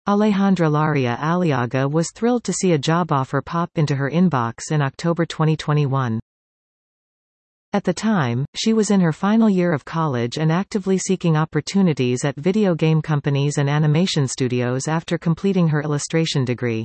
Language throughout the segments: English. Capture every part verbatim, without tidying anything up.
Alejandra Laria Aliaga was thrilled to see a job offer pop into her inbox in October twenty twenty-one. At the time, she was in her final year of college and actively seeking opportunities at video game companies and animation studios after completing her illustration degree.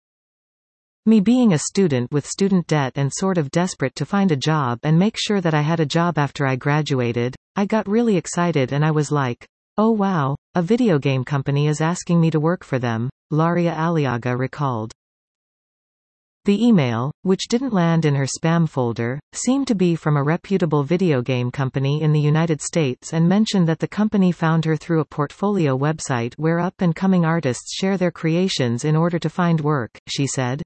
Me being a student with student debt and sort of desperate to find a job and make sure that I had a job after I graduated, I got really excited and I was like, oh wow, a video game company is asking me to work for them, Laria Aliaga recalled. The email, which didn't land in her spam folder, seemed to be from a reputable video game company in the United States and mentioned that the company found her through a portfolio website where up-and-coming artists share their creations in order to find work, she said.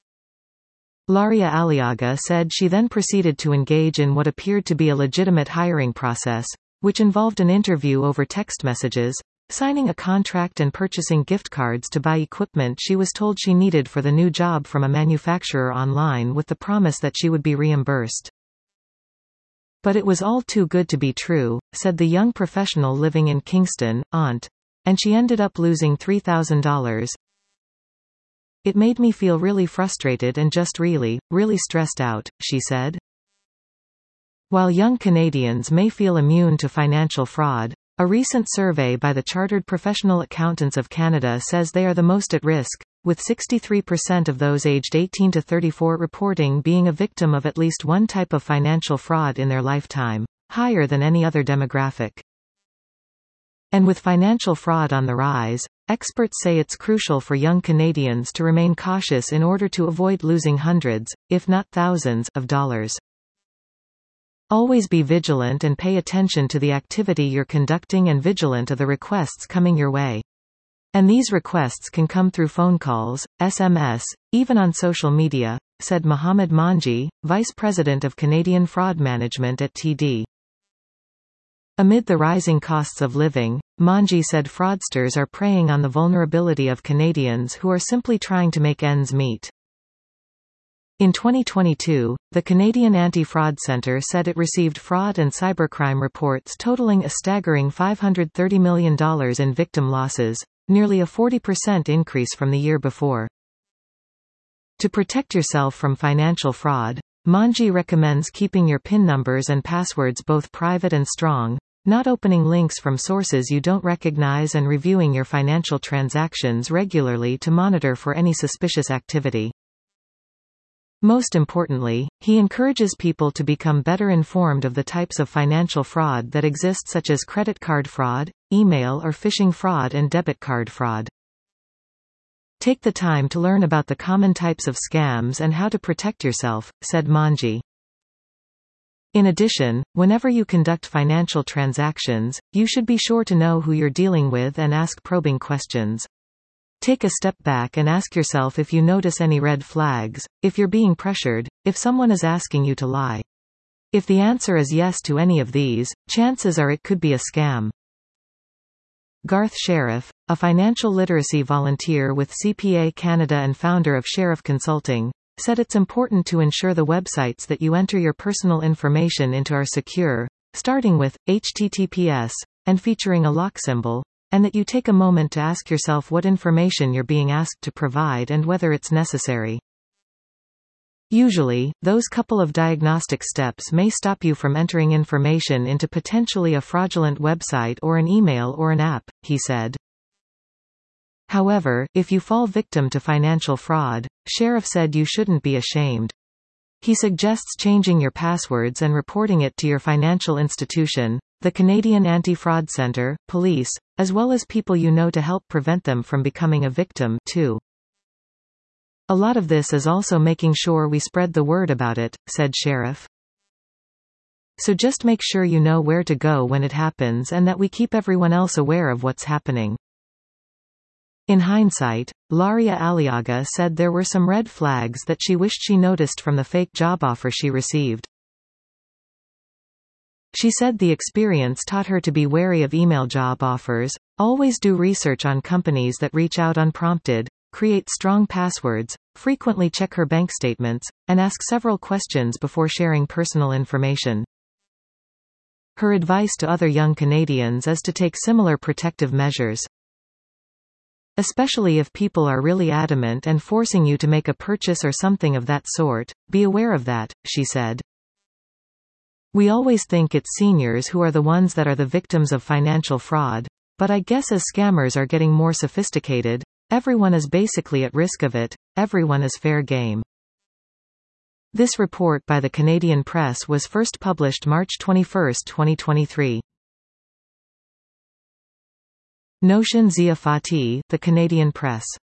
Laria Aliaga said she then proceeded to engage in what appeared to be a legitimate hiring process, which involved an interview over text messages, signing a contract and purchasing gift cards to buy equipment she was told she needed for the new job from a manufacturer online with the promise that she would be reimbursed. But it was all too good to be true, said the young professional living in Kingston, Ont. And she ended up losing three thousand dollars. It made me feel really frustrated and just really, really stressed out, she said. While young Canadians may feel immune to financial fraud, a recent survey by the Chartered Professional Accountants of Canada says they are the most at risk, with sixty-three percent of those aged eighteen to thirty-four reporting being a victim of at least one type of financial fraud in their lifetime, higher than any other demographic. And with financial fraud on the rise, experts say it's crucial for young Canadians to remain cautious in order to avoid losing hundreds, if not thousands, of dollars. Always be vigilant and pay attention to the activity you're conducting and vigilant of the requests coming your way. And these requests can come through phone calls, S M S, even on social media, said Mohamed Manji, Vice President of Canadian Fraud Management at T D. Amid the rising costs of living, Manji said fraudsters are preying on the vulnerability of Canadians who are simply trying to make ends meet. In twenty twenty-two, the Canadian Anti-Fraud Centre said it received fraud and cybercrime reports totaling a staggering five hundred thirty million dollars in victim losses, nearly a forty percent increase from the year before. To protect yourself from financial fraud, Manji recommends keeping your PIN numbers and passwords both private and strong, not opening links from sources you don't recognize, and reviewing your financial transactions regularly to monitor for any suspicious activity. Most importantly, he encourages people to become better informed of the types of financial fraud that exist, such as credit card fraud, email or phishing fraud, and debit card fraud. Take the time to learn about the common types of scams and how to protect yourself, said Manji. In addition, whenever you conduct financial transactions, you should be sure to know who you're dealing with and ask probing questions. Take a step back and ask yourself if you notice any red flags, if you're being pressured, if someone is asking you to lie. If the answer is yes to any of these, chances are it could be a scam. Garth Sheriff, a financial literacy volunteer with C P A Canada and founder of Sheriff Consulting, said it's important to ensure the websites that you enter your personal information into are secure, starting with H T T P S, and featuring a lock symbol, and that you take a moment to ask yourself what information you're being asked to provide and whether it's necessary. Usually, those couple of diagnostic steps may stop you from entering information into potentially a fraudulent website or an email or an app, he said. However, if you fall victim to financial fraud, Sheriff said you shouldn't be ashamed. He suggests changing your passwords and reporting it to your financial institution, the Canadian Anti-Fraud Centre, police, as well as people you know, to help prevent them from becoming a victim, too. A lot of this is also making sure we spread the word about it, said Sheriff. So just make sure you know where to go when it happens and that we keep everyone else aware of what's happening. In hindsight, Laria Aliaga said there were some red flags that she wished she noticed from the fake job offer she received. She said the experience taught her to be wary of email job offers, always do research on companies that reach out unprompted, create strong passwords, frequently check her bank statements, and ask several questions before sharing personal information. Her advice to other young Canadians is to take similar protective measures. Especially if people are really adamant and forcing you to make a purchase or something of that sort. Be aware of that, she said. We always think it's seniors who are the ones that are the victims of financial fraud. But I guess as scammers are getting more sophisticated, everyone is basically at risk of it. Everyone is fair game. This report by the Canadian Press was first published March twenty-first, twenty twenty-three. Notion Zia Fatih, the Canadian Press.